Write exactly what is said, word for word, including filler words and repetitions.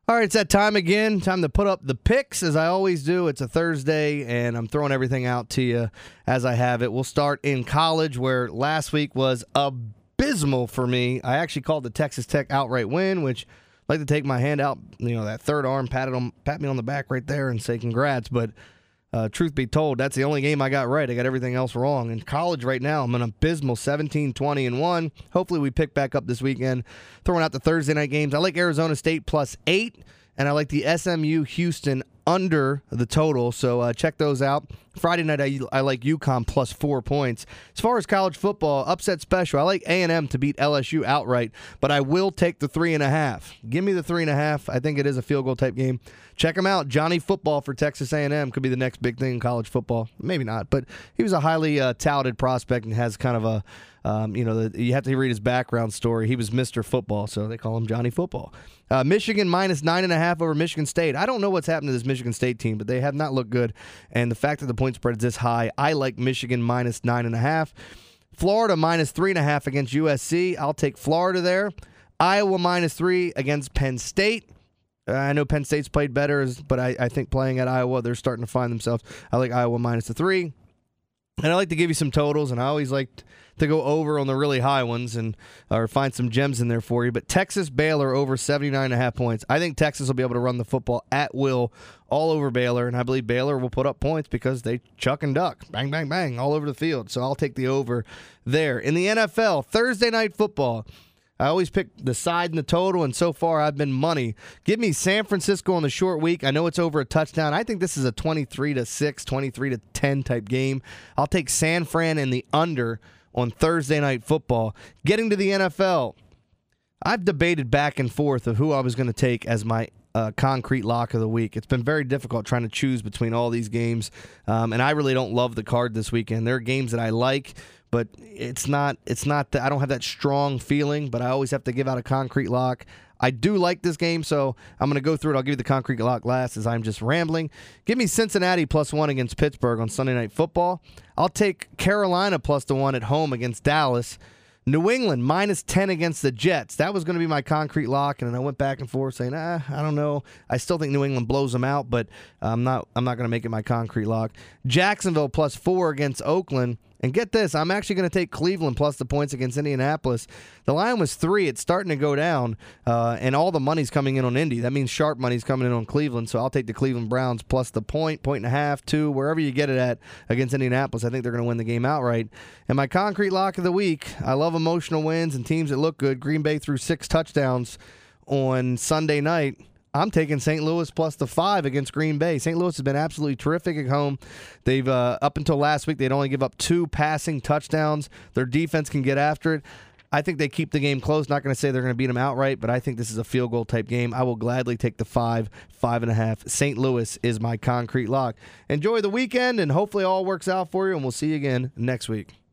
All right, it's that time again. Time to put up the picks, as I always do. It's a Thursday, and I'm throwing everything out to you as I have it. We'll start in college, where last week was abysmal for me. I actually called the Texas Tech outright win, which I'd like to take my hand out, you know, that third arm, pat, it on, pat me on the back right there and say congrats. But uh, truth be told, that's the only game I got right. I got everything else wrong. In college right now, I'm an abysmal seventeen, twenty, and one. Hopefully we pick back up this weekend. Throwing out the Thursday night games. I like Arizona State plus eight. And I like the S M U Houston under the total, so uh, check those out. Friday night, I, I like UConn plus four points. As far as college football, upset special, I like A and M to beat L S U outright, but I will take the three and a half. Give me the three and a half. I think it is a field goal type game. Check him out. Johnny Football for Texas A and M could be the next big thing in college football. Maybe not, but he was a highly uh, touted prospect and has kind of a, um, you know, the, you have to read his background story. He was Mister Football, so they call him Johnny Football. Uh, Michigan minus nine and a half over Michigan State. I don't know what's happened to this Michigan State team, but they have not looked good. And the fact that the point spread is this high, I like Michigan minus nine and a half. Florida minus three and a half against U S C. I'll take Florida there. Iowa minus three against Penn State. Uh, I know Penn State's played better, but I, I think playing at Iowa, they're starting to find themselves. I like Iowa minus the three. And I like to give you some totals, and I always like to go over on the really high ones and or find some gems in there for you. But Texas Baylor over seventy-nine and a half points. I think Texas will be able to run the football at will all over Baylor, and I believe Baylor will put up points because they chuck and duck, bang, bang, bang, all over the field. So I'll take the over there. In the N F L, Thursday night football, I always pick the side and the total, and so far I've been money. Give me San Francisco on the short week. I know it's over a touchdown. I think this is a twenty-three to six, twenty-three to ten type game. I'll take San Fran and the under on Thursday night football. Getting to the N F L, I've debated back and forth of who I was going to take as my uh, concrete lock of the week. It's been very difficult trying to choose between all these games, um, and I really don't love the card this weekend. There are games that I like, but it's not, it's not that I don't have that strong feeling, but I always have to give out a concrete lock. I do like this game, so I'm going to go through it. I'll give you the concrete lock last as I'm just rambling. Give me Cincinnati plus one against Pittsburgh on Sunday Night Football. I'll take Carolina plus the one at home against Dallas. New England minus ten against the Jets. That was going to be my concrete lock, and then I went back and forth saying, ah, I don't know. I still think New England blows them out, but I'm not I'm not going to make it my concrete lock. Jacksonville plus four against Oakland. And get this, I'm actually going to take Cleveland plus the points against Indianapolis. The line was three. It's starting to go down, uh, and all the money's coming in on Indy. That means sharp money's coming in on Cleveland, so I'll take the Cleveland Browns plus the point, point and a half, two, wherever you get it at against Indianapolis. I think they're going to win the game outright. And my concrete lock of the week, I love emotional wins and teams that look good. Green Bay threw six touchdowns on Sunday night. I'm taking Saint Louis plus the five against Green Bay. Saint Louis has been absolutely terrific at home. They've, uh, up until last week, they'd only give up two passing touchdowns. Their defense can get after it. I think they keep the game close. Not going to say they're going to beat them outright, but I think this is a field goal type game. I will gladly take the five, five and a half. Saint Louis is my concrete lock. Enjoy the weekend, and hopefully all works out for you, and we'll see you again next week.